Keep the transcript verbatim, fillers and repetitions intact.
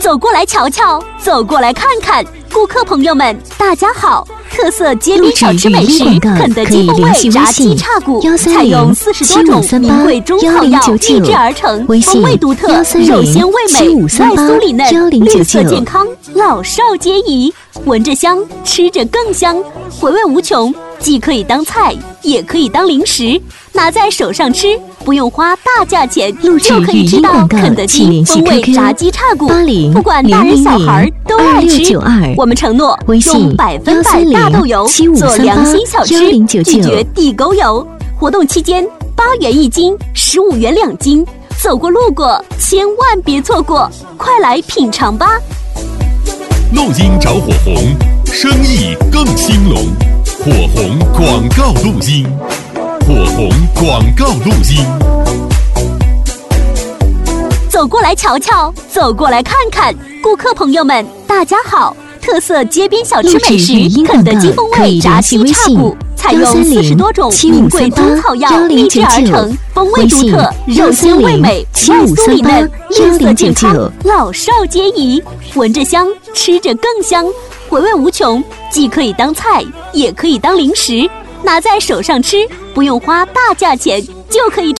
走过来瞧瞧，走过来看看，顾客朋友们，大家好！特色街边小吃美食，肯德基风味炸鸡叉骨，采用四十多种名贵中草药秘制而成，风味独特，肉鲜味美，外酥里嫩，绿色健康，老少皆宜。闻着香，吃着更香，回味无穷。既可以当菜，也可以当零食，拿在手上吃，不用花大价钱，就可以吃到肯德基风味炸鸡叉骨，不管大人小孩都爱吃。我们承诺用百分百大豆油做良心小吃，拒绝地沟油。活动期间八元一斤，十五元两斤，走过路过千万别错过，快来品尝吧！ 录音找火红，生意更兴隆。火红广告录音，火红广告录音。 走过来瞧瞧，走过来看看，顾客朋友们，大家好！特色街边小吃美食，肯德基风味炸鸡叉骨，采用四十多种名贵中草药秘制而成，风味独特，肉鲜味美，外酥里嫩，绿色健康，老少皆宜。闻着香，吃着更香，回味无穷。既可以当菜，也可以当零食，拿在手上吃，不用花大价钱，就可以